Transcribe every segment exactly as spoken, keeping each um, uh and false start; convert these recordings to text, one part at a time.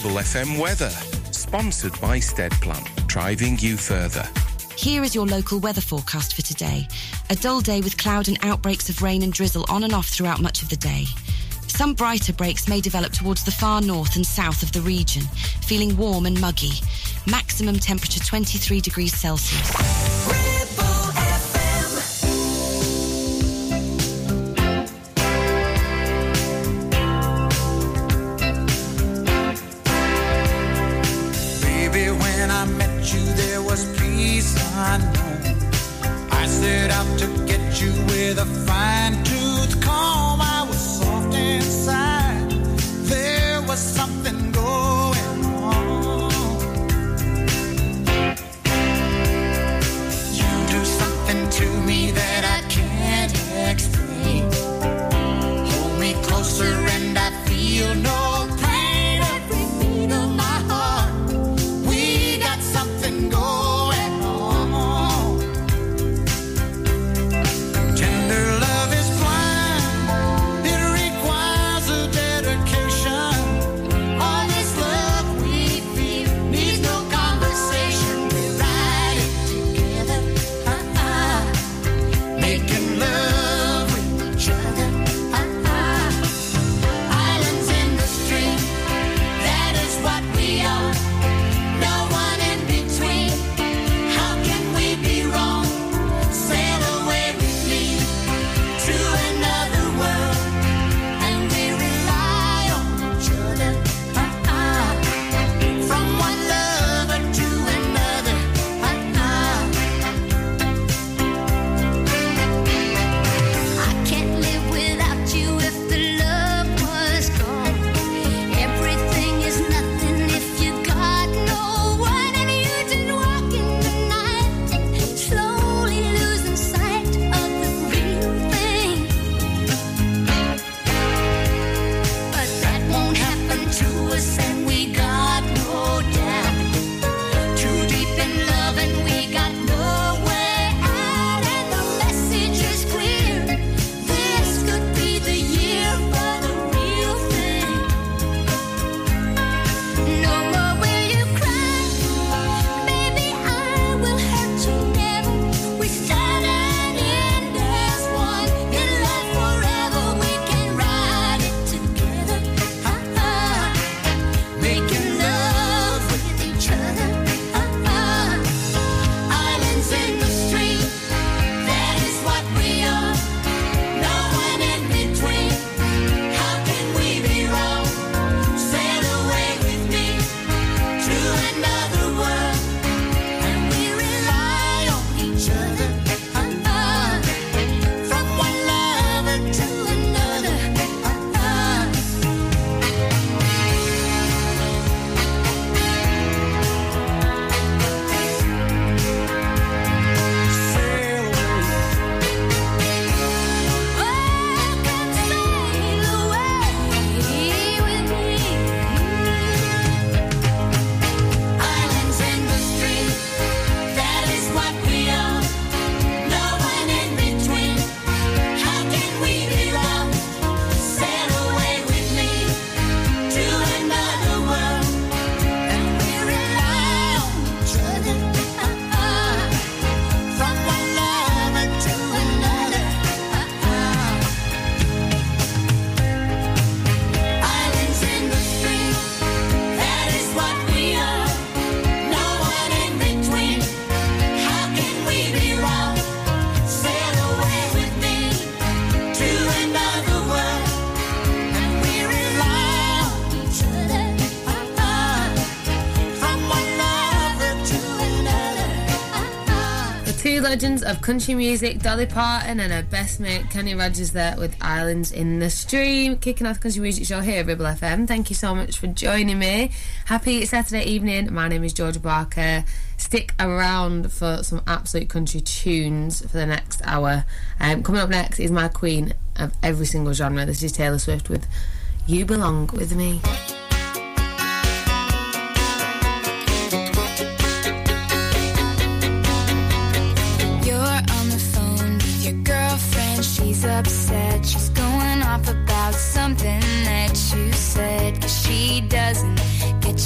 Ribble F M weather. Sponsored by Steadplan, driving you further. Here is your local weather forecast for today. A dull day with cloud and outbreaks of rain and drizzle on and off throughout much of the day. Some brighter breaks may develop towards the far north and south of the region, feeling warm and muggy. Maximum temperature twenty-three degrees Celsius. Ribble F M. Baby, when I met you, there was peace unknown. I set out to get you with a fine-tooth comb. I was soft inside. There was something going on. You do something to me that I can't explain. Hold me closer and I feel no pain. Every beat of my heart, we got something going on. Tender love is blind. It requires a dedication. All this love we feel needs no conversation. We ride it together, uh-uh. Making love with each other, uh-uh. Islands in the stream, that is what we are. No one in between. How can we be wrong? Sail away with me to another world, and we rely on each other, uh-uh. From one lover to another, uh-uh. I can't live without you if the love was gone. Everything is nothing if you got no one, and you just walk in the night, slowly losing sight of the real thing. But that won't happen to us, and we got no doubt. Too deep in love, and we got no way out, and the message is clear. This could be the year for the real thing. No more will you cry, baby, I will hurt you never. We start and end as one. In love forever, we can ride it together, uh-uh. Making love with each other, uh-uh. Islands in the stream, that is what we are. No one in between. How can we be wrong? Sail away with me to another world, and we rely on each other, uh-uh. From one lover to another, uh-uh. Sail away. Oh, come sail away with me. Islands in the stream, that is what we are. No one in between. How can we be wrong? Sail away with me to another world, and we rely on each other, uh-uh. From one lover to another, uh-uh. Islands in the stream, that is what we are. No one in between. How can we be wrong? Sail away with me to another world, and we rely on each other, uh-uh. From one lover to another, uh-uh. The two legends of country music, Dolly Parton and her best mate Kenny Rogers there with Islands in the Stream, kicking off the country music show here at Ribble F M. Thank you so much for joining me. Happy Saturday evening. My name is Georgia Barker. Stick around for some absolute country tunes for the next hour. Um, coming up next is my queen of every single genre. This is Taylor Swift with You Belong With Me. You're on the phone with your girlfriend. She's upset. She's going off about something that you said. 'Cause she doesn't get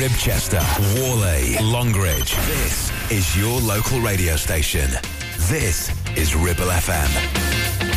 Ribchester, Worley, Longridge. This is your local radio station. This is Ribble F M.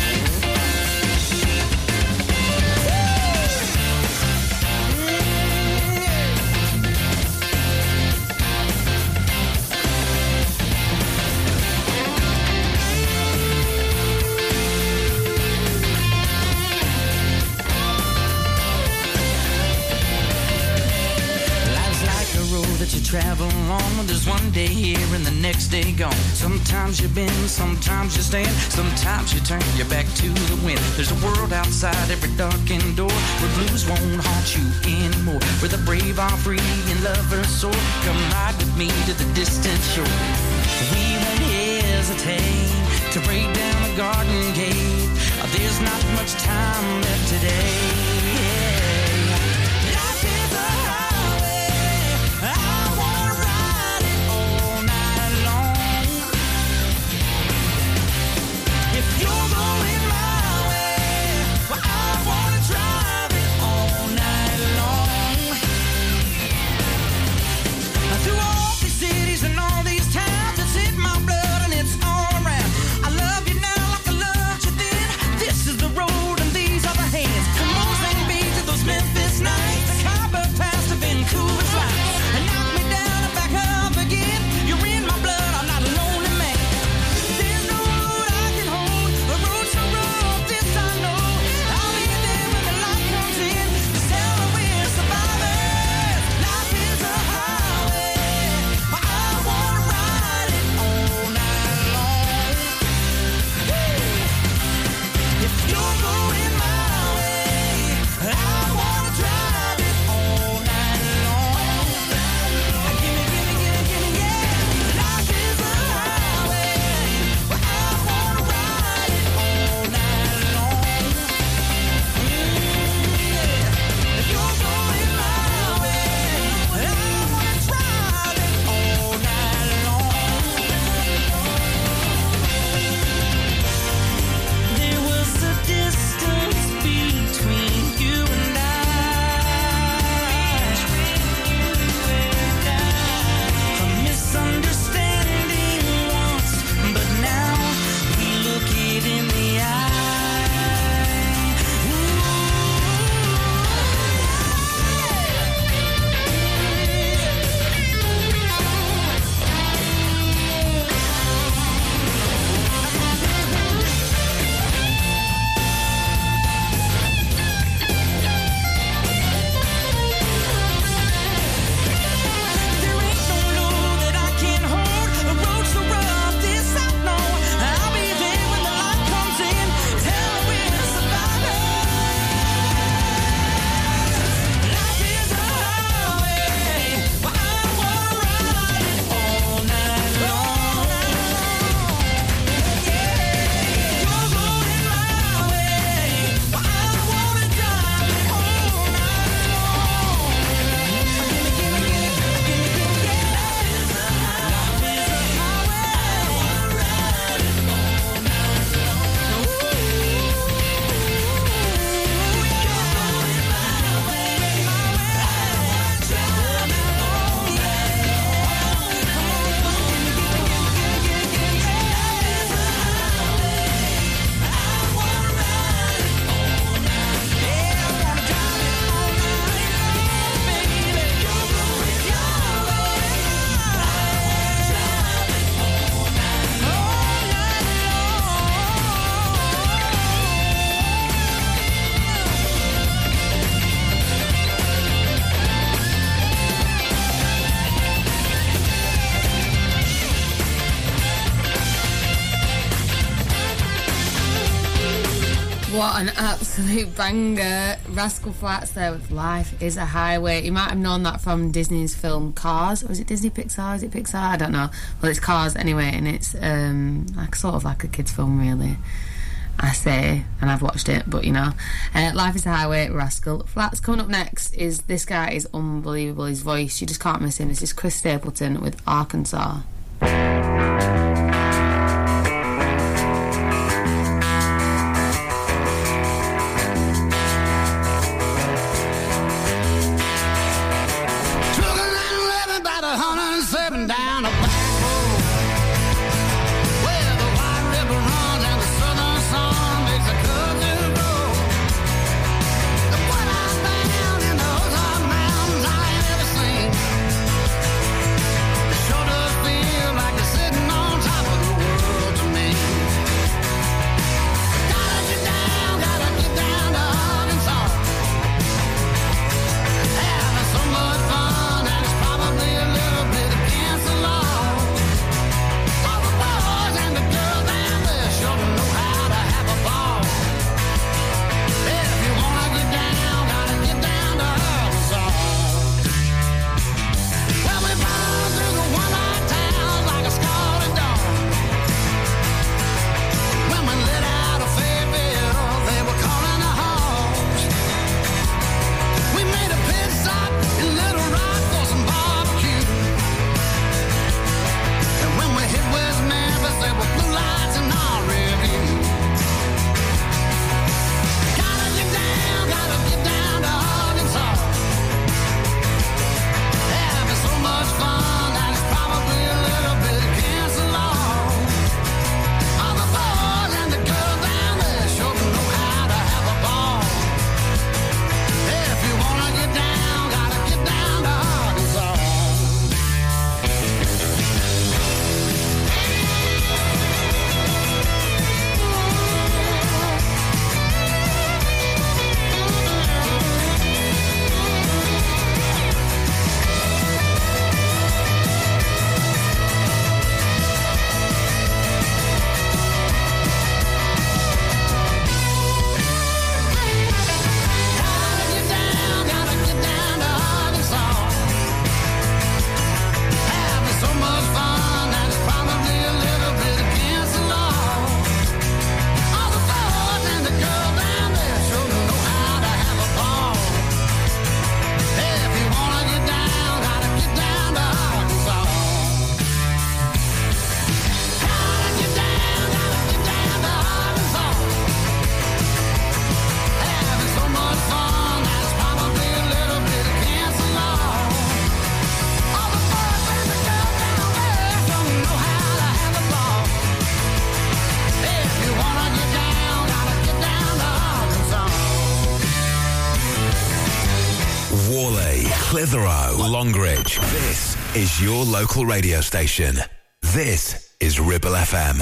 Travel on, there's one day here and the next day gone. Sometimes you bend, sometimes you stand, sometimes you turn your back to the wind. There's a world outside every darkened door where blues won't haunt you anymore, where the brave are free and lovers soar. Come ride with me to the distant shore. We won't hesitate to break down the garden gate. There's not much time left today. What an absolute banger. Rascal Flatts there with Life is a Highway. You might have known that from Disney's film Cars. Or is it Disney Pixar? Is it Pixar? I don't know. Well, it's Cars anyway, and it's um, like sort of like a kid's film, really. I say, and I've watched it, but you know. Uh, Life is a Highway, Rascal Flatts. Coming up next is, this guy is unbelievable. His voice, you just can't miss him. This is Chris Stapleton with Arkansas. Trucking Clitheroe, Longridge. This is your local radio station. This is Ribble F M.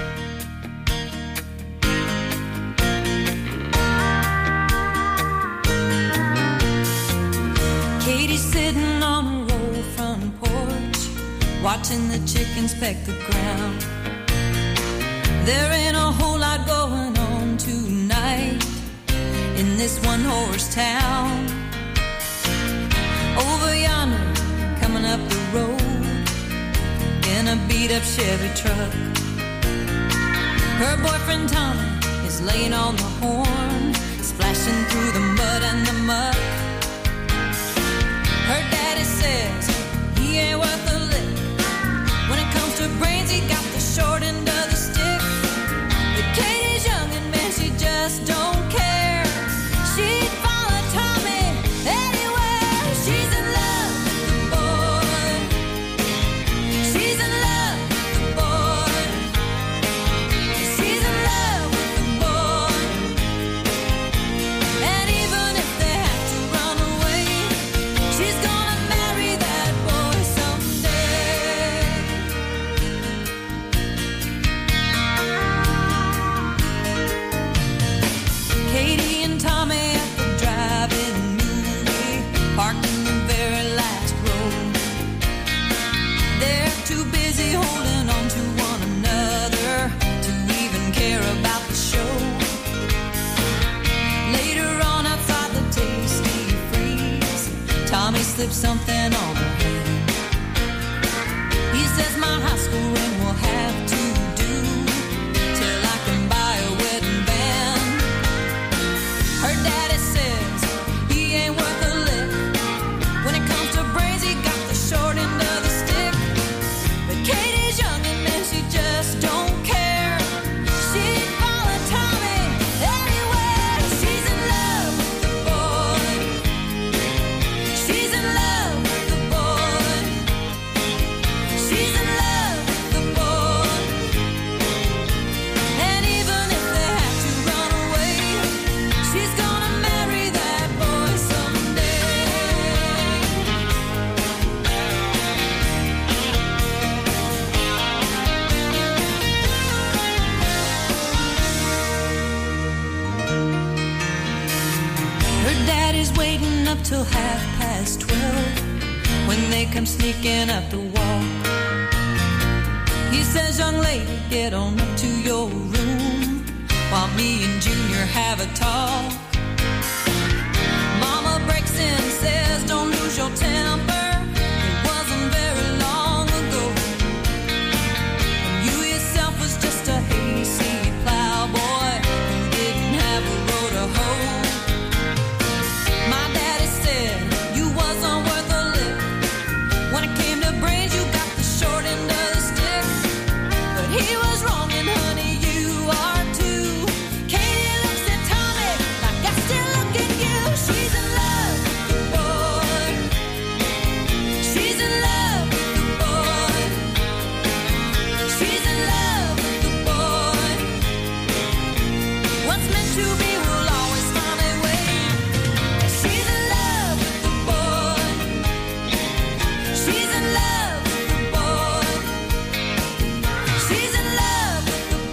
Katie's sitting on a roll front porch, watching the chickens peck the ground. There ain't a whole lot going on tonight in this one-horse town. Over yonder, coming up the road in a beat-up Chevy truck, her boyfriend Tommy is laying on the horn, splashing through the mud and the muck. Her daddy says he ain't worth a lick. When it comes to brains, he got the short end of the stick. But Katie's young and man, she just don't care. She'd follow Tommy anywhere. She's in love with the boy. She's in love with the boy. She's in love with the boy. And even if they have to run away, she's gonna marry that boy someday. Katie and Tommy at the drive-in movie, parked in the very last row. They're too busy holding on to one another to even care about the show. Later on outside the Tasty Freeze, Tommy slips something on her hand. He says my high school ring will have to do till I can buy a wedding band. Her daddy says he ain't worth a lick. When it comes to brains, he got the short end of the stick. But Katie's young and man, she just don't care. She'd follow Tommy anywhere. She's in love with the boy. She's in love with the boy. She's in love with the boy. And even if they have to run away, she's gonna marry that boy someday. Her daddy's waiting up till half past twelve when they come sneaking up the walk. He says, young lady, get on up to your room while me and Junior have a talk. Mama breaks in and says, don't lose your temper. It wasn't very long ago. You yourself was just a hayseed plowboy who didn't have a road to hoe. My daddy said you wasn't worth a lick. When it came to brains, you got the short end of the stick. But he was wrong, and honey, you are too. Katie looks at Tommy like I still look at you. She's in love with the boy. She's in love with the boy. She's in love with the boy. What's meant to be will always find a way. She's in love with the boy. She's in love with the boy. She's in love with the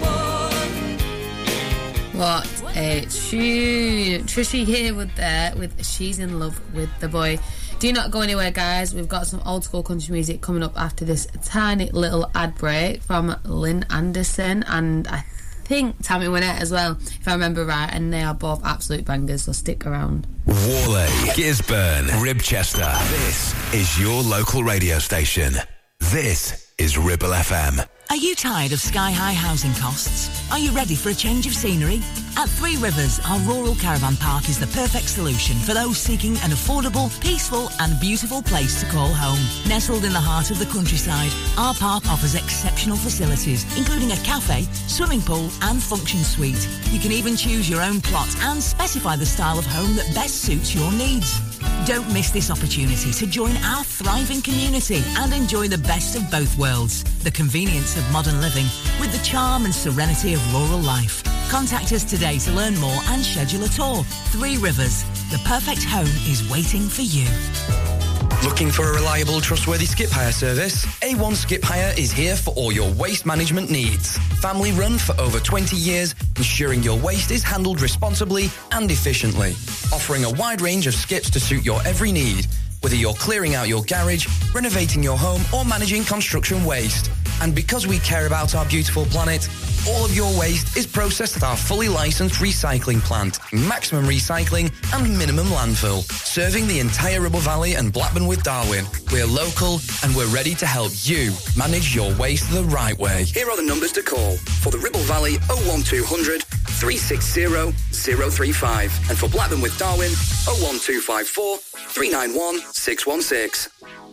boy. What a tune. Trishy Harewood there with She's in Love with the Boy. Do not go anywhere, guys. We've got some old school country music coming up after this tiny little ad break from Lynn Anderson and I think Tammy Wynette as well, if I remember right, and they are both absolute bangers, so stick around. Worley, Gisburn, Ribchester. This is your local radio station. This is Ribble F M. Are you tired of sky-high housing costs? Are you ready for a change of scenery? At Three Rivers, our rural caravan park is the perfect solution for those seeking an affordable, peaceful and beautiful place to call home. Nestled in the heart of the countryside, our park offers exceptional facilities, including a cafe, swimming pool and function suite. You can even choose your own plot and specify the style of home that best suits your needs. Don't miss this opportunity to join our thriving community and enjoy the best of both worlds, the convenience of modern living with the charm and serenity of rural life. Contact us today to learn more and schedule a tour. Three Rivers, the perfect home is waiting for you. Looking for a reliable, trustworthy skip hire service? A one Skip Hire is here for all your waste management needs. Family run for over twenty years, ensuring your waste is handled responsibly and efficiently. Offering a wide range of skips to suit your every need, whether you're clearing out your garage, renovating your home, or managing construction waste. And because we care about our beautiful planet, all of your waste is processed at our fully licensed recycling plant, maximum recycling and minimum landfill, serving the entire Ribble Valley and Blackburn with Darwen. We're local and we're ready to help you manage your waste the right way. Here are the numbers to call. For the Ribble Valley, oh one two hundred, three six zero, zero three five. And for Blackburn with Darwen, oh one two five four, three nine one, six one six.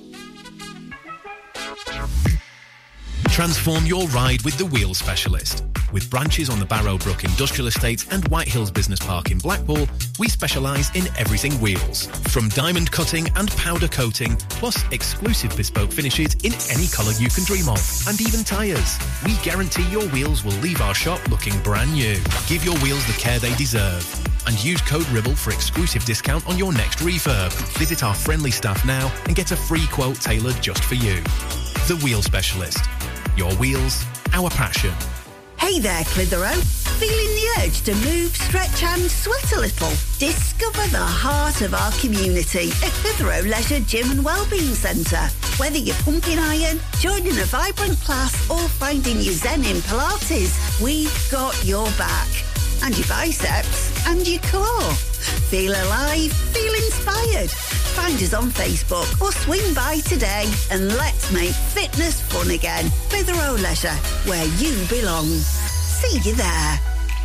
Transform your ride with the Wheel Specialist. With branches on the Barrowbrook Industrial Estate and White Hills Business Park in Blackpool, we specialise in everything wheels. From diamond cutting and powder coating, plus exclusive bespoke finishes in any colour you can dream of, and even tyres. We guarantee your wheels will leave our shop looking brand new. Give your wheels the care they deserve. And use code RIBBLE for exclusive discount on your next refurb. Visit our friendly staff now and get a free quote tailored just for you. The Wheel Specialist. Your wheels, our passion. Hey there, Clitheroe. Feeling the urge to move, stretch and sweat a little? Discover the heart of our community at Clitheroe Leisure Gym and Wellbeing Centre. Whether you're pumping iron, joining a vibrant class or finding your zen in Pilates, we've got your back. And your biceps and your core. Feel alive, feel inspired. Find us on Facebook or swing by today and let's make fitness fun again. Clitheroe Leisure, where you belong. See you there.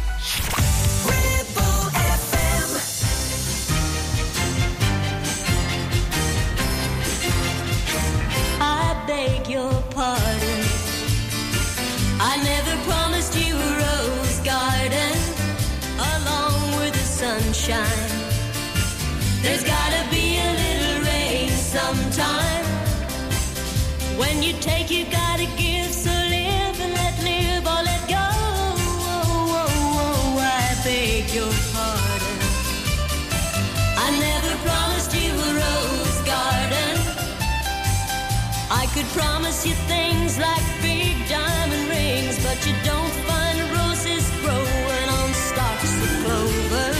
Ribble F M. I beg your pardon. I never promised you a rose garden along with the sunshine. There's gotta be a little rain sometime. When you take, you gotta give. So live and let live or let go. Oh, oh, oh, I beg your pardon. I never promised you a rose garden. I could promise you things like big diamond rings, but you don't find roses growing on stalks of clover.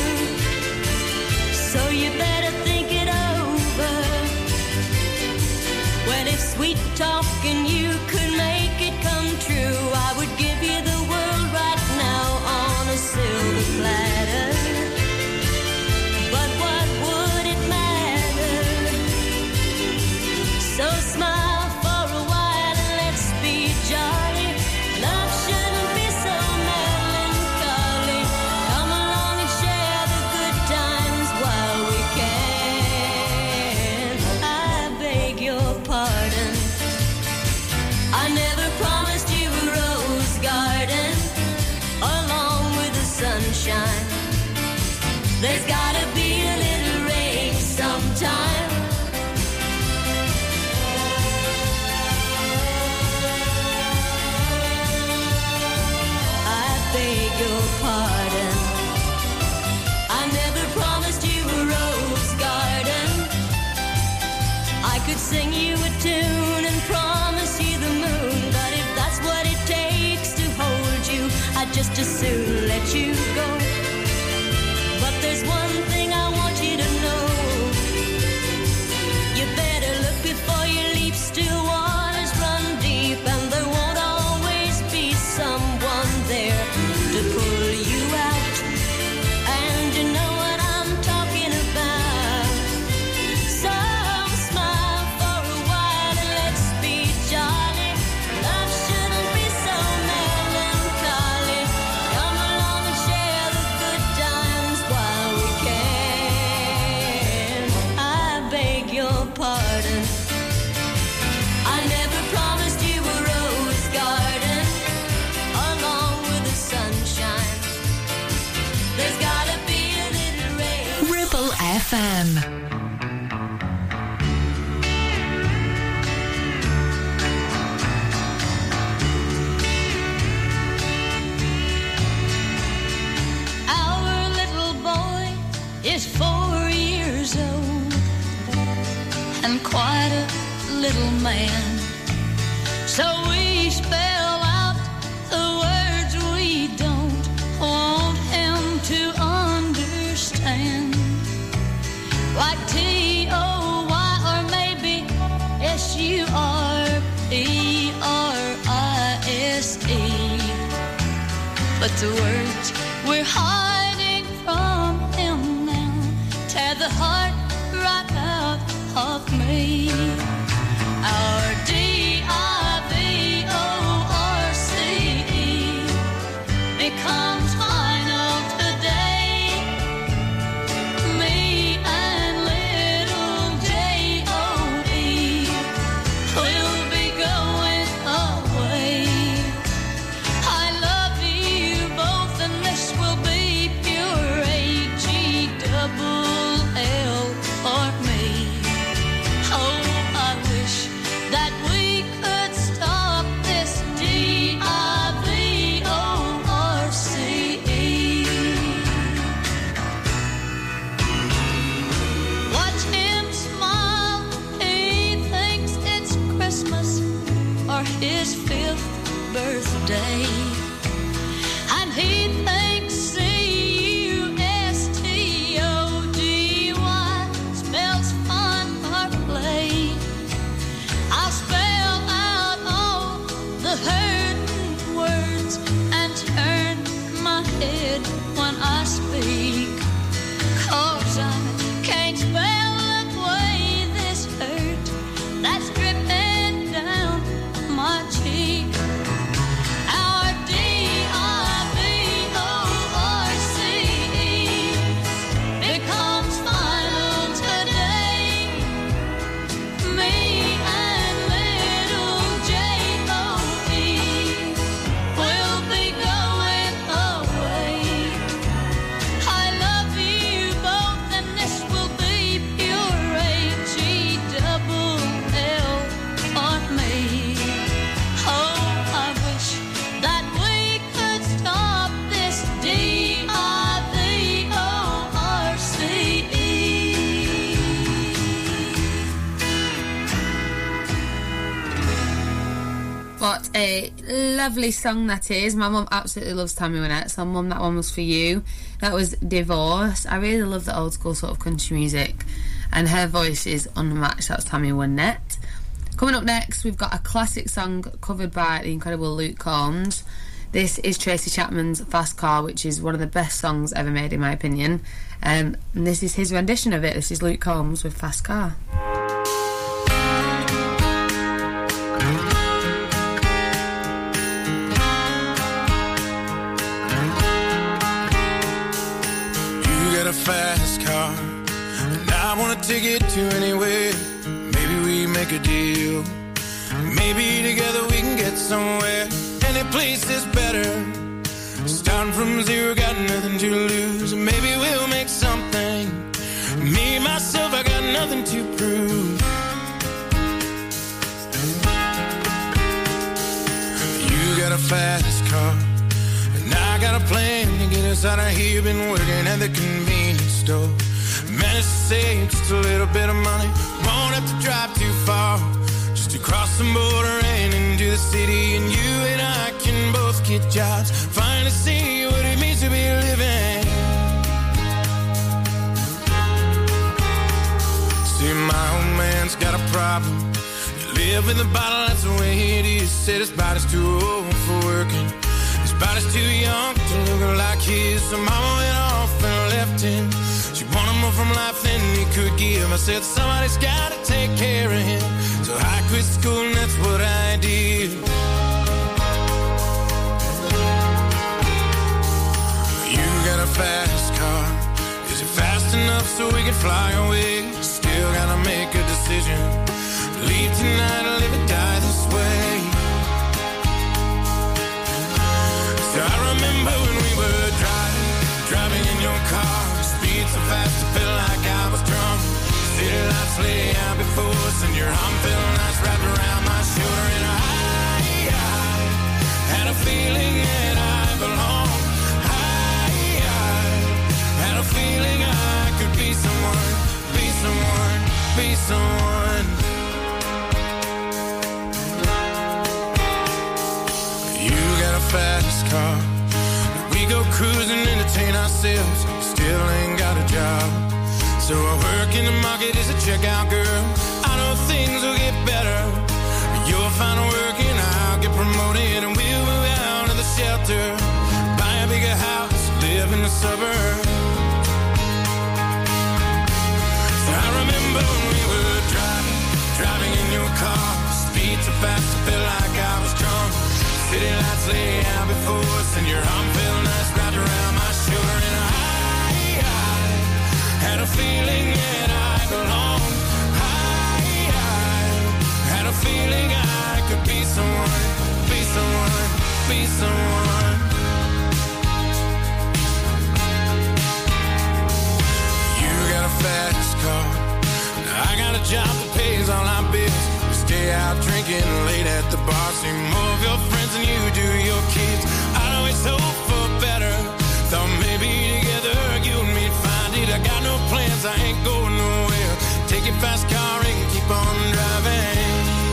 So you better think it over. Well, if sweet talking you could make it come true, I would give you the world right now on a silver platter. But what would it matter? So smile for a while and let's be jolly. Love shouldn't be so melancholy. Come along and share the good times while we can. I beg your pardon. I never promised you a rose garden along with the sunshine. There's gotta be a little rain sometime. I beg your pardon. I never promised you a rose garden. I could sing you a tune and promise you the moon, but if that's what it takes to hold you, I'd just as soon let you go. But there's one thing I want you to know. You better look before you leap. Still waters run deep, and there won't always be someone there to pull you out. And you know what I'm talking about. So smile for a while and let's be jolly. Love shouldn't be so melancholy. Come along and share the good times while we can. I beg your pardon. I never promised you a rose garden along with the sunshine. There's gotta be a little rain. Ribble F M. Our little boy is four years old and quite quite a little man. So we spell out the words we don't want him to understand. Like T O Y or maybe S U R P R I S E. But the words we're hiding from him now tear the heart right out of me. Our D I V O R C E becomes final today. Me and little J O E will be going away. I love you both and this will be pure A G double L for me. Oh, I wish that we could stop this D I V O R C E. Watch him smile, he thinks it's Christmas or his fifth birthday. And he thinks C U S T O G Y spells fun or play. I'll spell out all the hurting words and turn my head when I speak. 'Cause I can't spell away this hurt that's dripping down my cheek. Our D I V O R C E becomes final today. Me and little J O E will be going away. I love you both and this will be pure A G double L for me. Oh, I wish that we could stop this D I V O R C E. What a lovely song that is. My mum absolutely loves Tammy Wynette, so mum, that one was for you. That was Divorce. I really love the old school sort of country music, and her voice is unmatched. That's Tammy Wynette. Coming up next, we've got a classic song covered by the incredible Luke Combs. This is Tracy Chapman's Fast Car, which is one of the best songs ever made in my opinion. Um, and this is his rendition of it. This is Luke Combs with Fast Car. You got a fast car, and I wanna take it to anywhere. Maybe we make a deal. Maybe together we can get somewhere. Any place is better. Starting from zero, got nothing to lose. Maybe we'll make something. Me, myself, I got nothing to prove. You got a fast car, and I got a plan to get us out of here. Been working at the convenience store. Managed to save just a little bit of money. Won't have to drive too far. Just to cross the border and into the city. And you and I can both get jobs. Finally see what it means to be living. See, my old man's got a problem. He live in the bottle, that's the way it is. Said his body's too old for working. His body's too young to look like his. So mama went off and left him. She wanted more from life than he could give. I said somebody's gotta take care of him. So I quit school and that's what I did. You got a fast car. Is it fast enough so we can fly away? Still gotta make a decision. Leave tonight or live or die this way. So I remember when we were driving, driving in your car. Speed so fast it felt like I was drunk. City lights lay out before us and your arm felt nice wrapped around my shoulder. And I, I had a feeling that I belonged. I, I had a feeling I could be someone, be someone, be someone. fast car. We go cruising, entertain ourselves, still ain't got a job. So I work in the market as a checkout girl. I know things will get better. You'll find work and I'll get promoted, and we'll move out of the shelter, buy a bigger house, live in the suburbs. So I remember when we were driving, driving in your car, speed so fast I felt like I was drunk. City lights lay out before us, and your arm felt nice wrapped around my shoulder, and I, I had a feeling that I belonged. I, I had a feeling I could be someone, be someone, be someone. You got a fast car, I got a job that pays all our bills. We stay out drinking late at the bar, see more of your friends than you do your kids. I'd always hope for better, thought maybe together you and me'd find it. I got no plans, I ain't going nowhere. Take your fast car and keep on driving.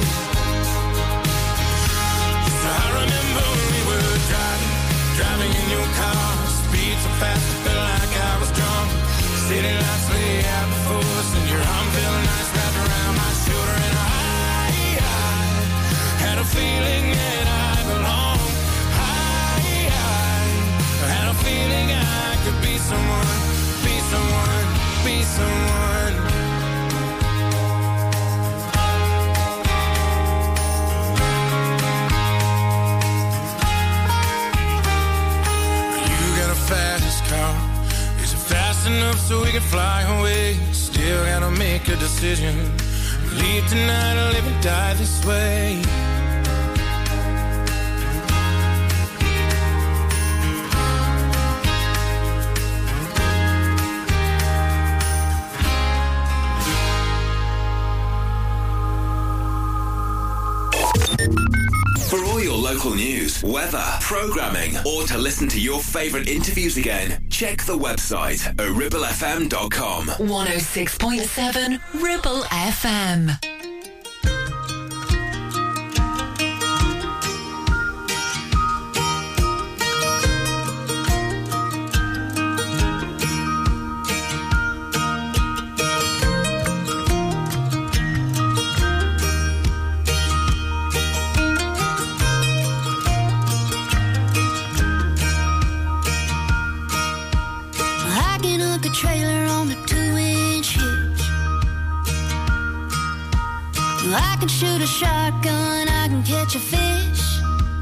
So I remember when we were driving, driving in your car, speed so fast I felt like I was drunk. City lights lay out before us, and your arm felt nice wrapped around my shoulder, and I, I had a feeling that I belonged. I, I had a feeling I could be someone, be someone, be someone. You got a fast car, is it fast enough so we can fly away? Still gotta make a decision, leave tonight or live and die this way. For all your local news, weather, programming, or to listen to your favourite interviews again, check the website at ribble f m dot com. one oh six point seven Ribble F M. I can hook a trailer on a two-inch hitch. I can shoot a shotgun, I can catch a fish.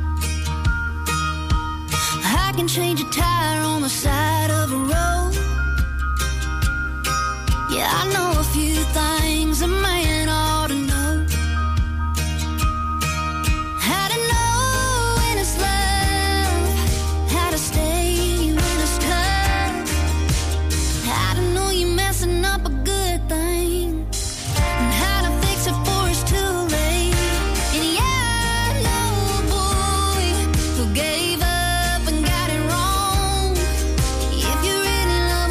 I can change a tire on the side of a road. Yeah, I know a few things a man ought to know. How to know when it's love, how to stay when it's tough, how to know you're messing up a good thing, and how to fix it before it's too late. And yeah, I know a boy who gave up and got it wrong. If you really love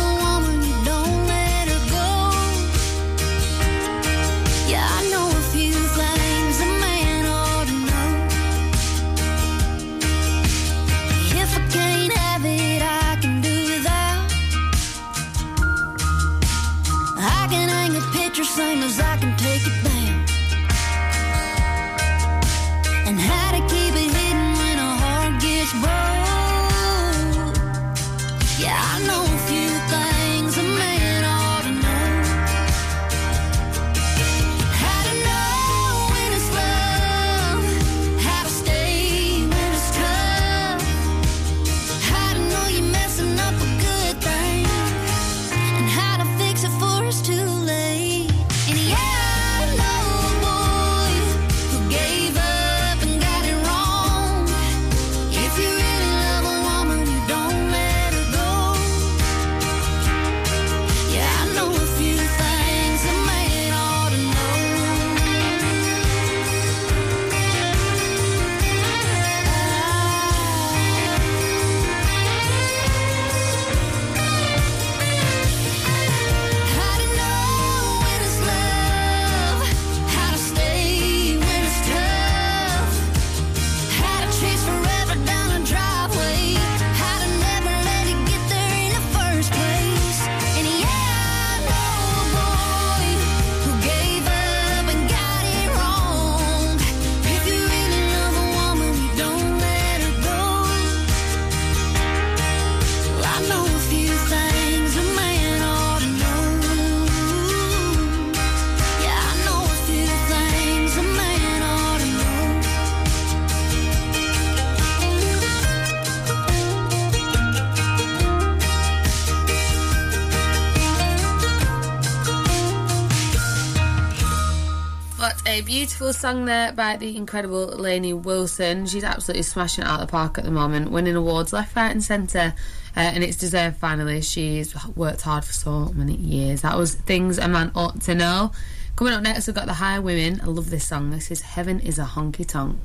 A beautiful song there by the incredible Lainey Wilson. She's absolutely smashing it out of the park at the moment, winning awards left, right and centre, uh, and it's deserved finally. She's worked hard for so many years. That was Things a Man Ought to Know. Coming up next, we've got the High Women. I love this song. This is Heaven is a Honky Tonk.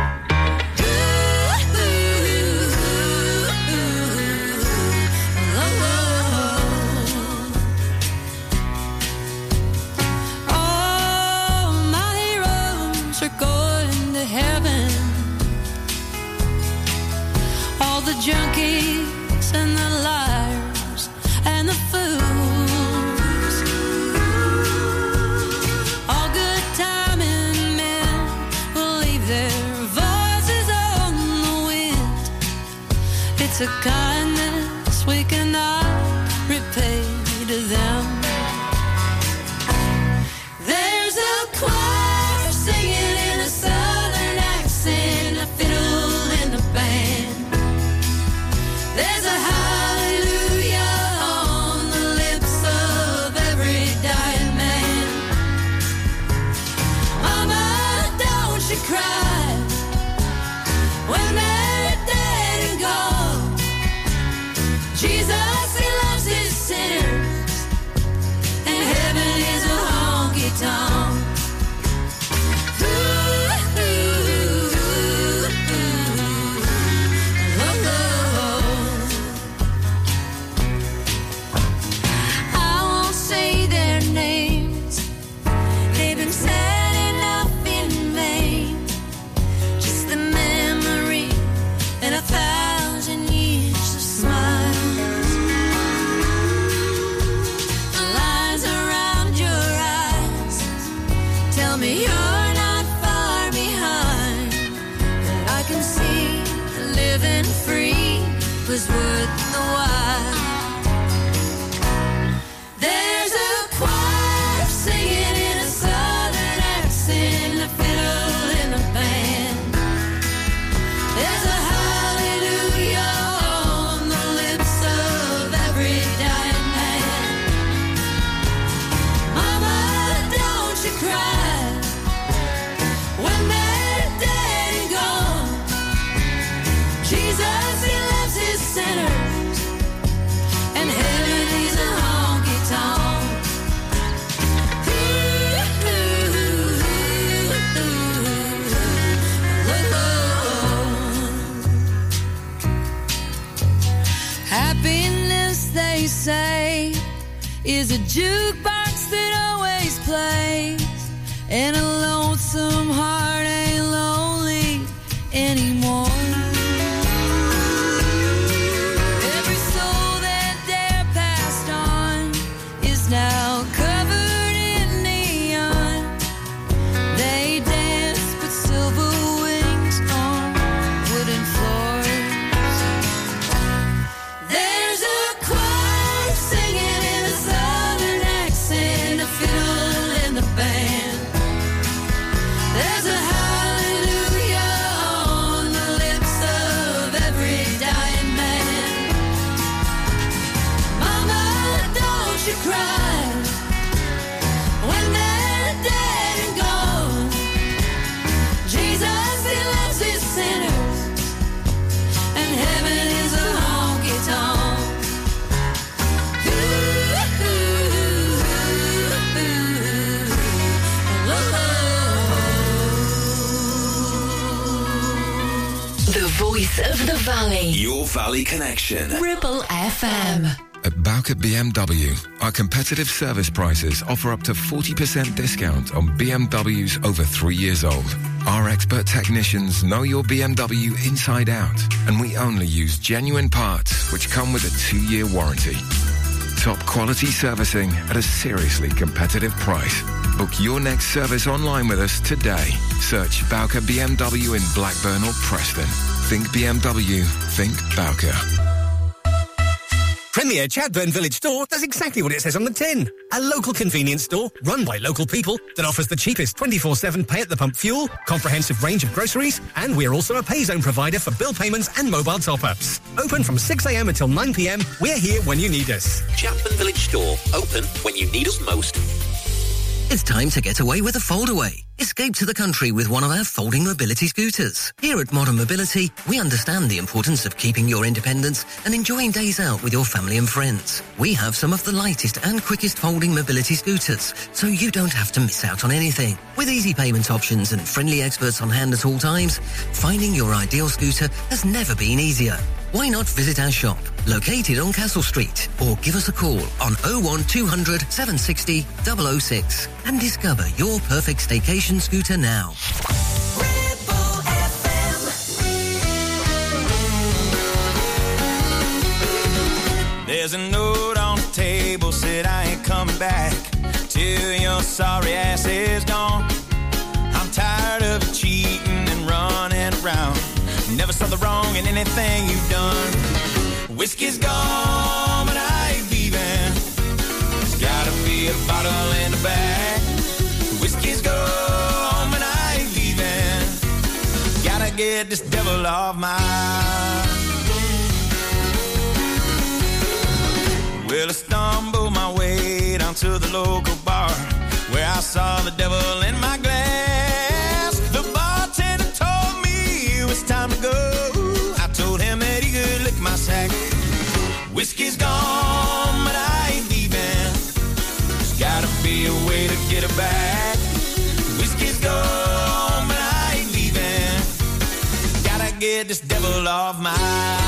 Junkies and the liars and the fools, all good timing men will leave their voices on the wind. It's a kindness we cannot repay to them. There's a choir singing in a southern accent, a fiddle in the band. There's a hallelujah on the lips of every dying man. Mama, don't you cry when they're dead and gone. Jesus, he loves his sinners, and heaven is a honky tonk. Was worth the while. There's a choir singing in a southern accent, a fiddle in the band. There's a hallelujah on the lips of every dying man. Mama, don't you cry when they're dead and gone. Jesus, he loves his sinners, and heaven is a honky tonk. Happiness, they say, is a jukebox that always plays, and a lonesome heart ain't lonely anymore. Now covered in neon, they dance with silver wings on wooden floors. There's a choir singing in a southern accent, a fiddle in the band. There's a hallelujah on the lips of every dying man. Mama, don't you cry when they're dead and gone. Jesus, he loves his sinners, and heaven is a honky tonk. The voice of the valley. Your Valley Connection. Ribble F M. At Bowker B M W, our competitive service prices offer up to forty percent discount on B M Ws over three years old. Our expert technicians know your B M W inside out, and we only use genuine parts which come with a two-year warranty. Top quality servicing at a seriously competitive price. Book your next service online with us today. Search Bowker B M W in Blackburn or Preston. Think B M W, think Bowker. Premier Chadburn Village Store does exactly what it says on the tin. A local convenience store run by local people that offers the cheapest twenty-four seven pay-at-the-pump fuel, comprehensive range of groceries, and we're also a pay zone provider for bill payments and mobile top-ups. Open from six a.m. until nine p.m. We're here when you need us. Chapman Village Store, open when you need us most. It's time to get away with a foldaway. Escape to the country with one of our folding mobility scooters. Here at Modern Mobility, we understand the importance of keeping your independence and enjoying days out with your family and friends. We have some of the lightest and quickest folding mobility scooters, so you don't have to miss out on anything. With easy payment options and friendly experts on hand at all times, finding your ideal scooter has never been easier. Why not visit our shop, located on Castle Street, or give us a call on oh one two hundred, seven six oh, double oh six and discover your perfect staycation scooter now. There's a note on the table, said I ain't coming back till your sorry ass is gone. I'm tired of cheating and running around. Never saw the wrong in anything you've done. Whiskey's gone, but I ain't leaving. There's gotta be a bottle in the back. Whiskey's gone, but I ain't leaving. Gotta get this devil off my. Well, I stumbled my way down to the local bar where I saw the devil in my glass. The bartender told me it was time to go. I told him that he could lick my sack. Whiskey's gone, but I ain't leaving. There's gotta be a way to get it back. Whiskey's gone, but I ain't leaving. Gotta get this devil off my.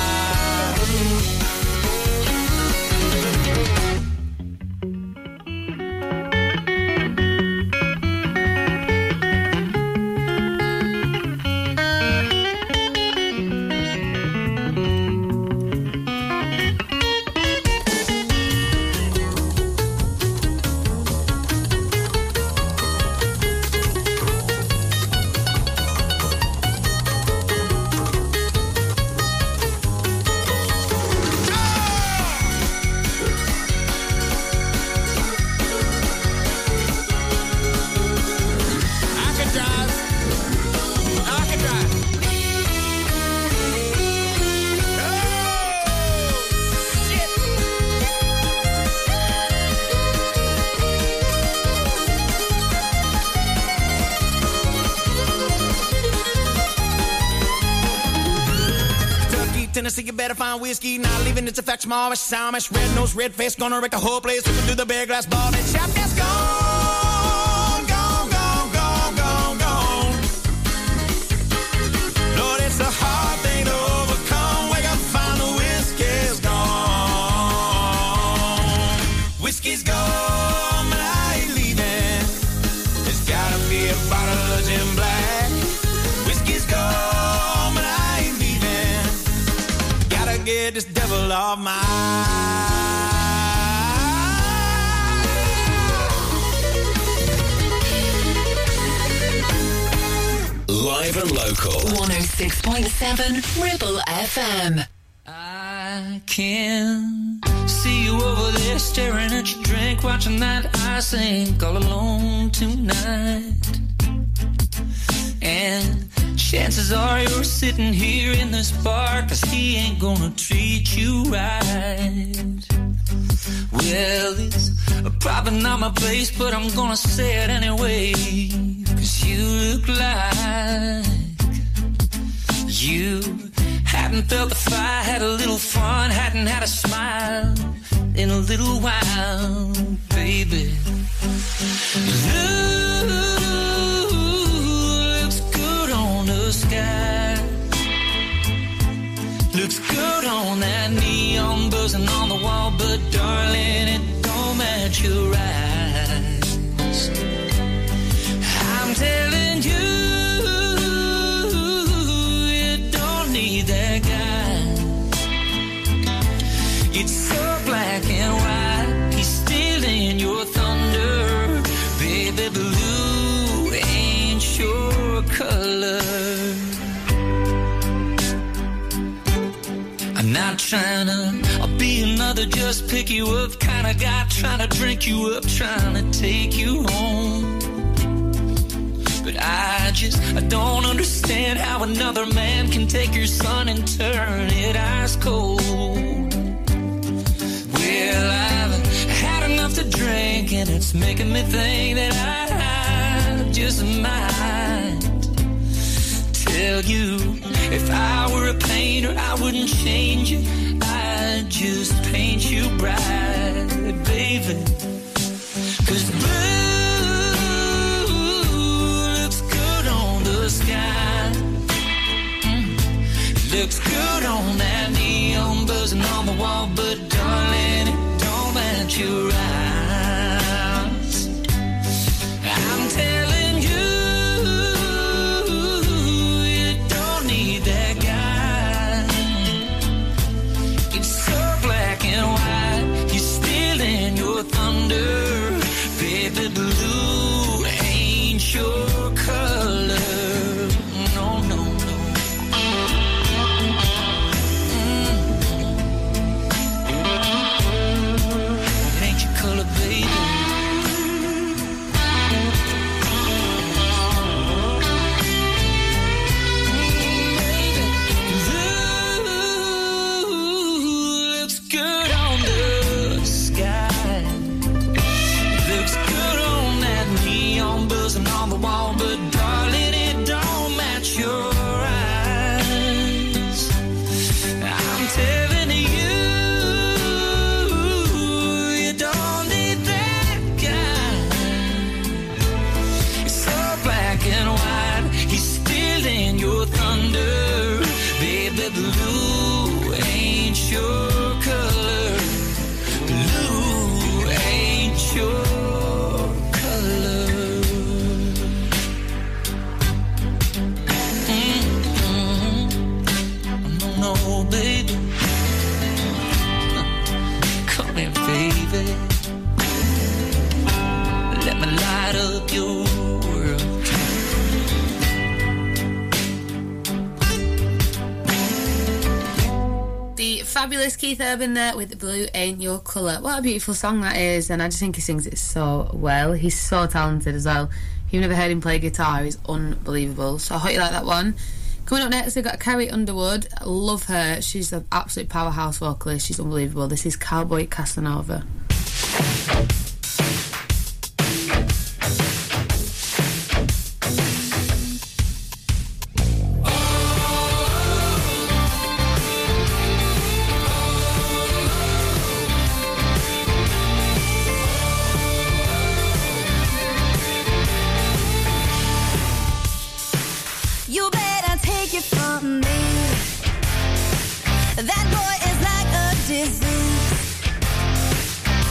Tennessee, you better find whiskey. Not leaving, it's a fact, smallish, soundish, red nose, red face, gonna wreck the whole place. Looking through the beer glass ball, that shop that's gone, gone, gone, gone, gone, gone. Lord, it's a hard thing to overcome. Wake up, find the whiskey's gone. Whiskey's gone, but I ain't leaving. There's gotta be a bottle of Jim Black. Whiskey's gone. Get this devil off my. Live and local. one oh six point seven Ribble F M. I can see you over there staring at your drink, watching that I sink all alone tonight. And chances are you're sitting here in this bar, 'cause he ain't gonna treat you right. Well, it's probably not my place, but I'm gonna say it anyway, 'cause you look like you hadn't felt the fire, had a little fun, hadn't had a smile in a little while, baby. Look, sky looks good on that neon buzzing on the wall, but darling, it don't match your eyes. I'm telling you, you don't need that guy. It's so black and white, he's stealing your thunder, baby. Blue ain't your color. I'm not trying to I'll be another just pick you up kind of guy, trying to drink you up, trying to take you home. But I just, I don't understand how another man can take your sun and turn it ice cold. Well, I've had enough to drink, and it's making me think that I just might tell you, if I were a painter, I wouldn't change you. I'd just paint you bright, baby. 'Cause blue looks good on the sky. Mm. Looks good on that neon buzzing on the wall, but darling, it don't match your eyes. I'm telling you, you don't need that guy. It's so black and white, you're stealing your thunder. Baby, blue ain't your color. No, no, no. Mm. It ain't your color, baby. On the wall, but darling, it don't match your eyes. I'm telling you, you don't need that guy. It's so black and white, he's stealing your thunder. Baby, blue ain't your color. Blue ain't your oh, baby, come here, baby. Let me light up your world. The fabulous Keith Urban there with Blue Ain't Your Colour. What a beautiful song that is, and I just think he sings it so well. He's so talented as well. If you've never heard him play guitar, he's unbelievable. So I hope you like that one. Coming up next, we've got Carrie Underwood. I love her. She's an absolute powerhouse vocalist. She's unbelievable. This is Cowboy Casanova. That boy is like a disease.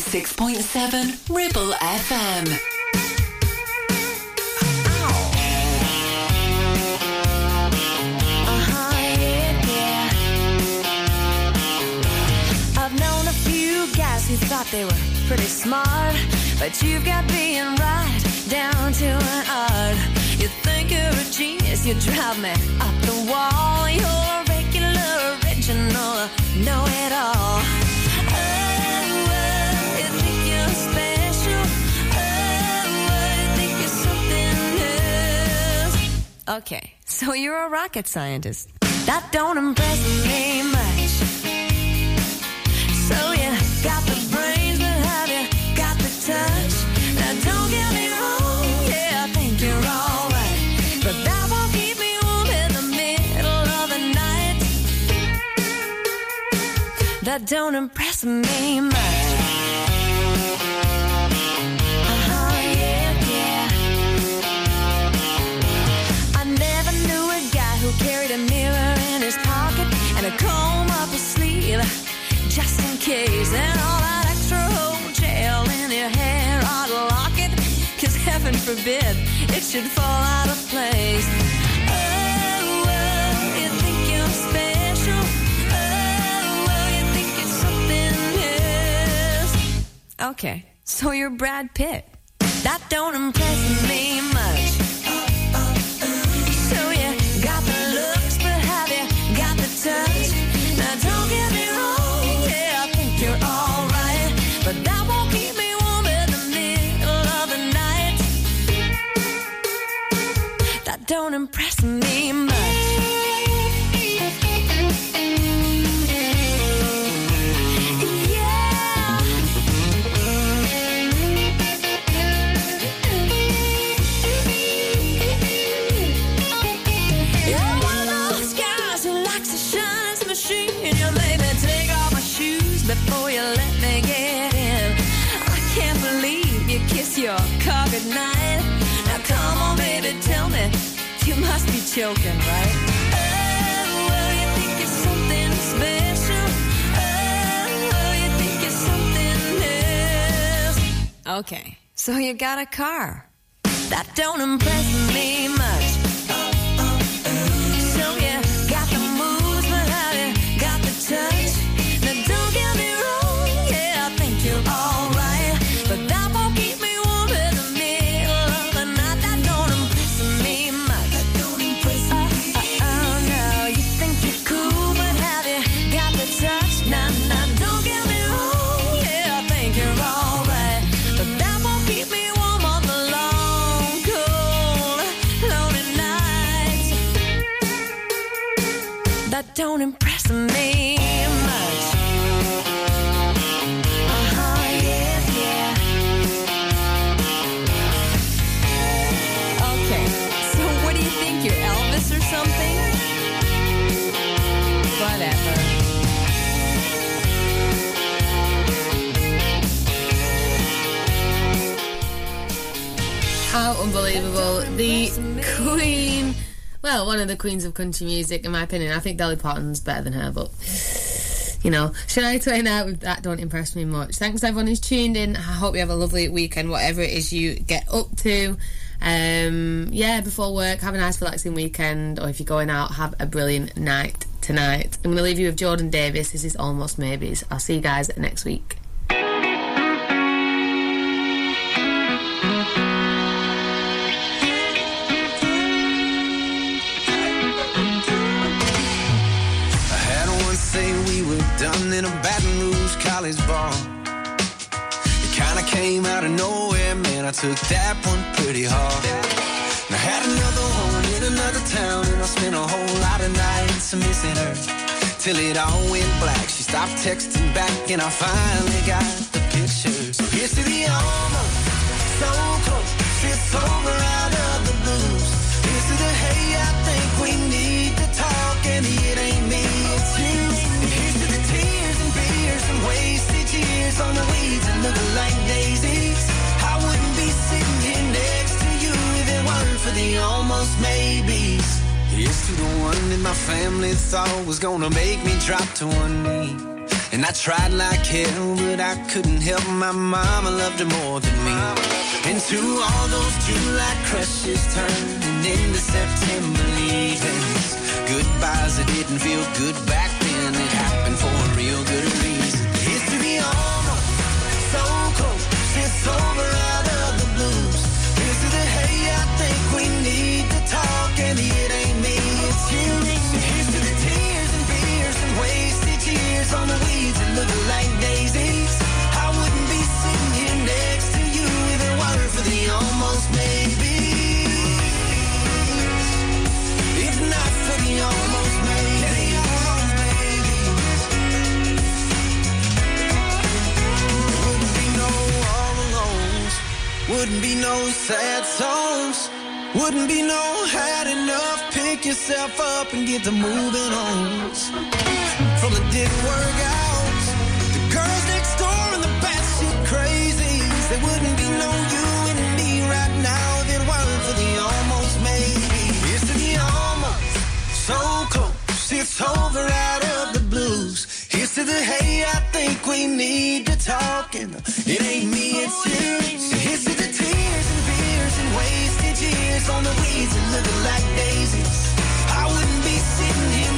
six point seven Ribble F M. Uh-huh, yeah, yeah. I've known a few guys who thought they were pretty smart, but you've got being right down to an art. You think you're a genius, you drive me up the wall. You're a regular, original, know-it-all. Oh, oh, you think you're special. Oh, oh, you think you're something else. Okay, so you're a rocket scientist. That don't impress me much. So you got the brains, but have you got the touch? Now don't get me wrong, yeah, I think you're all right, but that won't keep me warm in the middle of the night. That don't impress me much. Uh-huh, yeah, yeah. I never knew a guy who carried a mirror in his pocket and a comb up his sleeve, just in case, and all that extra whole gel in your hair ought to lock it, cause heaven forbid it should fall out of place. Oh, oh, you think you're special. Oh, oh, you think you're something else. Okay, so you're Brad Pitt. That don't impress me much. So you got the looks, but have you got the touch? Now don't get me wrong, yeah, I think you're alright, but that won't keep me warm in the middle of the night. That don't impress me much. You're one of those guys who likes to shine some machine. You made me take off my shoes before you let me get in. I can't believe you kiss your car goodnight. Now come on, baby, tell me, you must be joking, right? Oh, oh, you think you're something special. Oh, oh, you think you're something else. Okay, so you got a car. That don't impress me much. So you got the moves, but have you got the touch? Now don't get me wrong, yeah, I think you're alright, but that won't keep me warm in the middle of the night. That don't impress me much. That don't impress me. Oh, oh, oh, no, you think you're cool, but have you got the touch? Nah, nah, don't get me wrong, yeah, I think you're alright, but that won't keep me warm on the long, cold, lonely nights. That don't impress me much. Uh-huh, yeah, yeah. Okay, so what do you think, you're Elvis or something? Whatever. How unbelievable. The Queen, well, one of the queens of country music, in my opinion. I think Dolly Parton's better than her, but, you know, Shania Twain out with That Don't Impress Me Much. Thanks everyone who's tuned in. I hope you have a lovely weekend, whatever it is you get up to. Um, yeah, before work, have a nice relaxing weekend, or if you're going out, have a brilliant night tonight. I'm going to leave you with Jordan Davis. This is Almost Maybes. I'll see you guys next week. Say we were done in a Baton Rouge college bar. It kinda came out of nowhere, man, I took that one pretty hard. And I had another one in another town, and I spent a whole lot of nights missing her, till it all went black. She stopped texting back, and I finally got the picture. So here's to the almost, so close, it's over out of the blues. Here's to the hey, I think we need to talk, and it ain't me, it's you. And wasted years on the weeds and looking like daisies. I wouldn't be sitting here next to you if it weren't for the almost maybes. Here's to the one that my family thought was gonna make me drop to one knee, And I tried like hell, but I couldn't help. My mama loved her more than me. Into all those July crushes turning into September leavings. Goodbyes that didn't feel good back then. It happened for a real good reason. It's to be almost so close. It's over out of the blues. Here's to the hey, I think we need to talk. And it ain't me, it's you. Here's to the tears and beers and wasted years on the weeds that look like daisies. I wouldn't be sitting here next to you if it weren't for the almost maybe. If not for the almost maybe. Wouldn't be no all alones. Wouldn't be no sad songs. Wouldn't be no had enough. Pick yourself up and get to moving on. From the didn't work out, the girls next door and the batshit crazies. There wouldn't be no you and me right now if it weren't for the almost maybe. It's to the almost so close. It's over out of the blues. Here's to the hey, I think we need to talk. And it ain't me, it's you. So here's to the tears and beers and wasted years on the weeds that look like daisies.